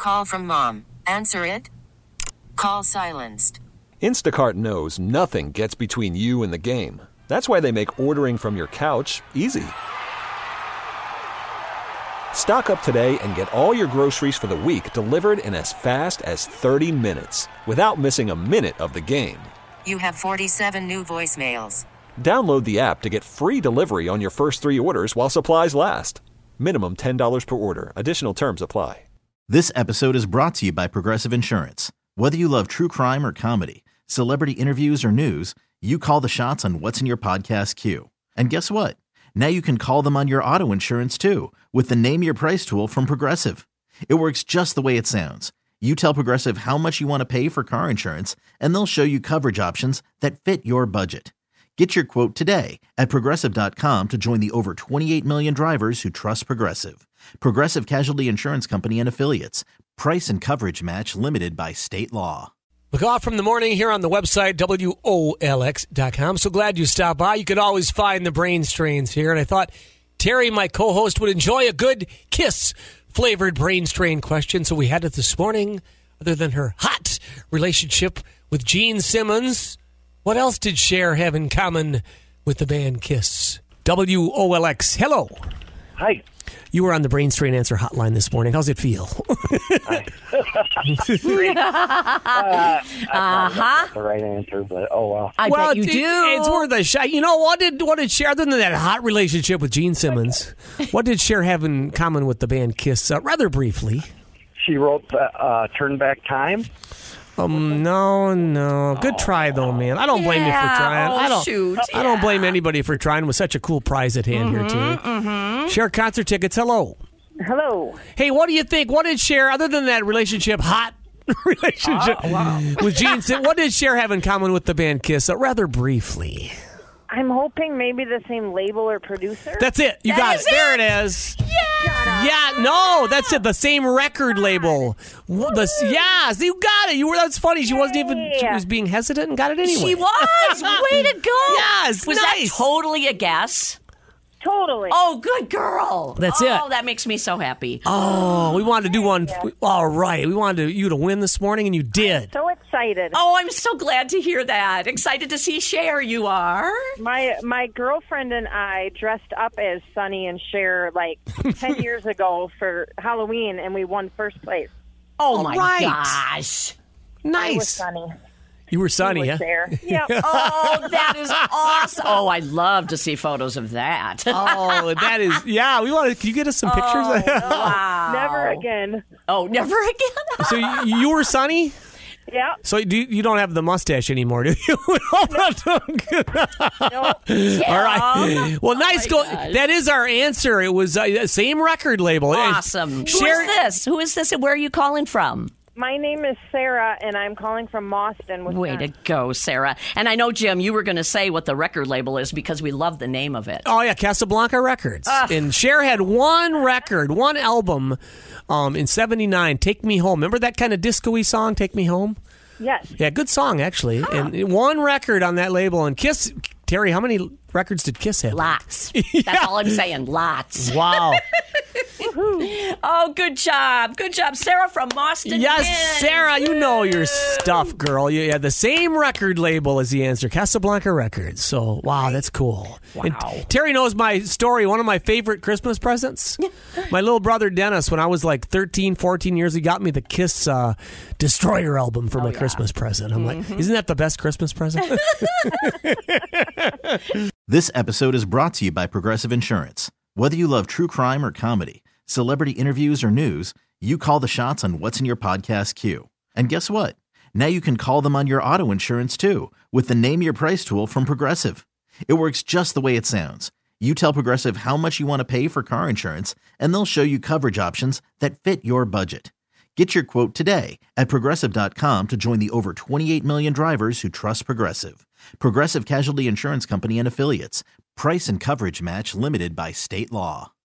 call from mom. Answer it. Call silenced. Instacart knows nothing gets between you and the game. That's why they make ordering from your couch easy. Stock up today and get all your groceries for the week delivered in as fast as 30 minutes without missing a minute of the game. You have 47 new voicemails. Download the app to get free delivery on your first 3 orders while supplies last. Minimum $10 per order. Additional terms apply. This episode is brought to you by Progressive Insurance. Whether you love true crime or comedy, celebrity interviews or news, you call the shots on what's in your podcast queue. And guess what? Now you can call them on your auto insurance too with the Name Your Price tool from Progressive. It works just the way it sounds. You tell Progressive how much you want to pay for car insurance, and they'll show you coverage options that fit your budget. Get your quote today at Progressive.com to join the over 28 million drivers who trust Progressive. Progressive Casualty Insurance Company and Affiliates. Price and coverage match limited by state law. McGaw from the morning here on the website, WOLX.com. So glad you stopped by. You could always find the brain strains here. And I thought Terry, my co-host, would enjoy a good kiss-flavored brain strain question. So we had it this morning. Other than her hot relationship with Gene Simmons, what else did Cher have in common with the band Kiss? WOLX. Hello. Hi. You were on the Brain Strain Answer hotline this morning. How's it feel? Great. The right answer, but oh well. I bet you do. It's worth a shot. You know, what did Cher, other than that hot relationship with Gene Simmons, what did Cher have in common with the band Kiss? Rather briefly. She wrote Turn Back Time. No. Good try, though, man. I don't blame you for trying. Shoot. I don't blame anybody for trying with such a cool prize at hand here, too. Cher concert tickets. Hello. Hello. Hey, what do you think? What did Cher, other than that hot relationship with Gene Simmons, what did Cher have in common with the band Kiss? Rather briefly. I'm hoping maybe the same label or producer. That's it. You got it. There it is. Yeah. No, that's it. The same record label. Yes, you got it. That's funny. She wasn't even. She was being hesitant and got it anyway. She was. Way to go. Yes. Was nice. that totally a guess? Totally. Oh, good girl. That's it. Oh, that makes me so happy. Oh, we wanted to do one. All right. We wanted you to win this morning, and you did. So excited. Oh, I'm so glad to hear that. Excited to see Cher, you are. My girlfriend and I dressed up as Sonny and Cher like 10 years ago for Halloween, and we won first place. Oh, my right. gosh. Nice. I was Sonny. You were Sonny, He huh? was Cher. Yep. Oh, that is awesome. Oh, I'd love to see photos of that. Oh, that is, yeah. Can you get us some pictures? Wow. Never again. Oh, never again? So you were Sonny? Yeah. So you don't have the mustache anymore, do you? No. All right. Well, nice. gosh. That is our answer. It was same record label. Awesome. Who is this and where are you calling from? My name is Sarah, and I'm calling from Boston. Way to go, Sarah. And I know, Jim, you were going to say what the record label is because we love the name of it. Oh, yeah, Casablanca Records. And Cher had one album in 79, Take Me Home. Remember that kind of disco-y song, Take Me Home? Yes. Yeah, good song, actually. Huh. And one record on that label. And Kiss, Terry, how many records did Kiss have? Lots. That's all I'm saying, lots. Wow. Oh, good job. Good job, Sarah from Boston. Yes, wins. Sarah, you know your stuff, girl. You had the same record label as the answer, Casablanca Records. So, wow, that's cool. Wow. And Terry knows my story. One of my favorite Christmas presents. My little brother, Dennis, when I was like 13, 14 years, he got me the Kiss Destroyer album for my Christmas present. I'm like, isn't that the best Christmas present? This episode is brought to you by Progressive Insurance. Whether you love true crime or comedy, celebrity interviews or news, you call the shots on what's in your podcast queue. And guess what? Now you can call them on your auto insurance too with the Name Your Price tool from Progressive. It works just the way it sounds. You tell Progressive how much you want to pay for car insurance, and they'll show you coverage options that fit your budget. Get your quote today at Progressive.com to join the over 28 million drivers who trust Progressive. Progressive Casualty Insurance Company and Affiliates. Price and coverage match limited by state law.